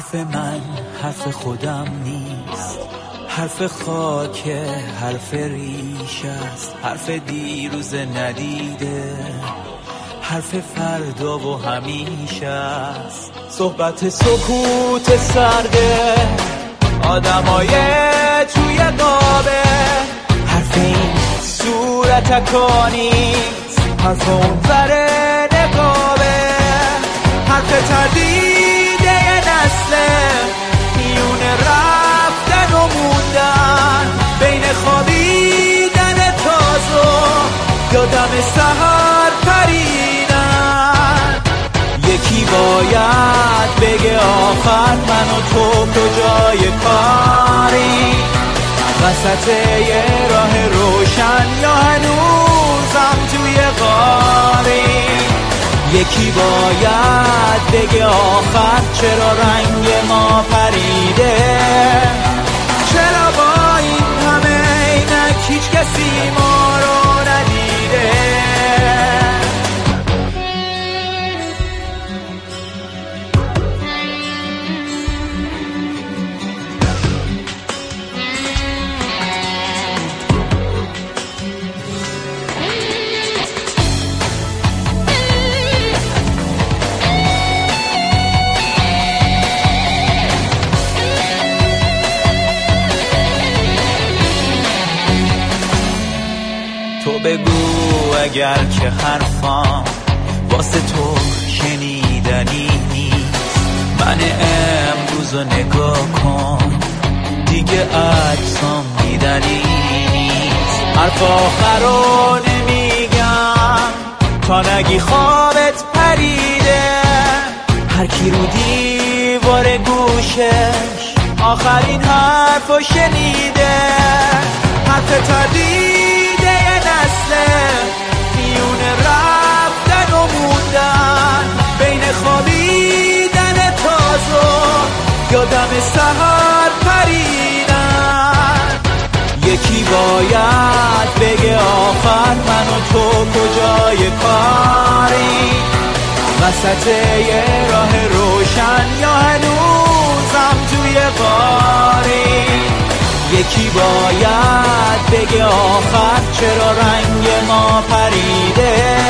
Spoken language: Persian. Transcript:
حرف من حرف خودم نیست، حرف خاک، حرف ریش است، حرف دیروز ندیده، حرف فردا و همیشه است. صحبت سکوت سرده آدمای توی قابه، حرف این صورت اکانیست، حرف اون ور نقابه، حرف تردیده نسله میون رفتن و موندن، بین خوابیدن تازه یادم سحر پریدن. یکی باید بگه آخر من و تو کجای کاری، وسط یه راه روشن یا هنوزم توی غاری. یکی باید بگه آخر چرا رنگ ما پریده، چرا با این همه عینک هیچ کسی ما رو ندیده. تو بگو اگر که حرفام واسه تو شنیدنی نیست، من امروزو نگاه کن دیگه عکسام دیدنی نیست. حرف آخرو نمیگم تا نگی خوابت پریده، هر کی رو دیوار گوشش آخرین حرفو شنیده. حرف تردیده نسله میون رفتن و موندن، بین خوابیدن تازه یادم سحر پریدن. یکی باید بگه آخر من و تو کجای کاری، وسط یه راه روشن یا هنوزم توی غاری. یکی باید بگه آخر چرا رنگ ما پریده،